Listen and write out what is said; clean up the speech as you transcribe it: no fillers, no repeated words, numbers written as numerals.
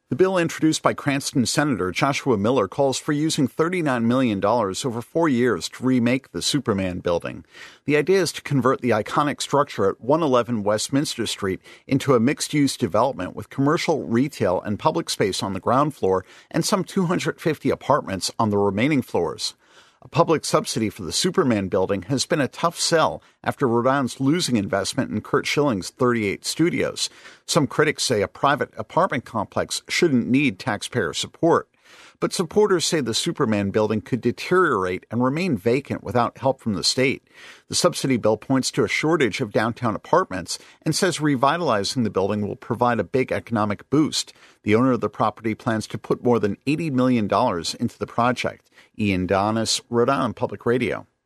The bill introduced by Cranston Senator Joshua Miller calls for using $39 million over 4 years to remake the Superman building. The idea is to convert the iconic structure at 111 Westminster Street into a mixed-use development with commercial, retail, and public space on the ground floor and some 250 apartments on the remaining floors. A public subsidy for the Superman building has been a tough sell after Rhode Island's losing investment in Curt Schilling's 38 studios. Some critics say a private apartment complex shouldn't need taxpayer support. But supporters say the Superman building could deteriorate and remain vacant without help from the state. The subsidy bill points to a shortage of downtown apartments and says revitalizing the building will provide a big economic boost. The owner of the property plans to put more than $80 million into the project. Ian Donis, Rhode Island Public Radio.